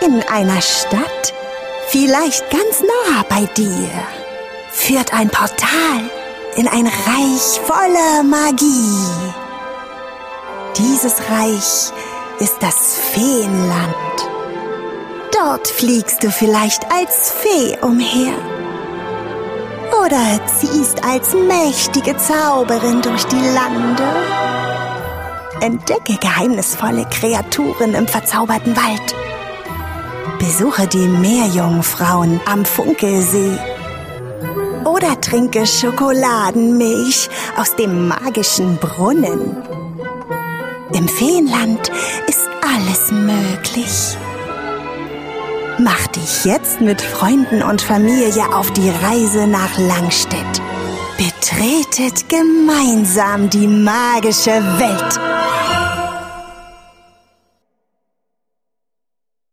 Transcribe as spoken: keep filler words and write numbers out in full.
In einer Stadt, vielleicht ganz nah bei dir, führt ein Portal in ein Reich voller Magie. Dieses Reich ist das Feenland. Dort fliegst du vielleicht als Fee umher. Oder ziehst als mächtige Zauberin durch die Lande. Entdecke geheimnisvolle Kreaturen im verzauberten Wald. Besuche die Meerjungfrauen am Funkelsee. Oder trinke Schokoladenmilch aus dem magischen Brunnen. Im Feenland ist alles möglich. Mach dich jetzt mit Freunden und Familie auf die Reise nach Langstedt. Betretet gemeinsam die magische Welt.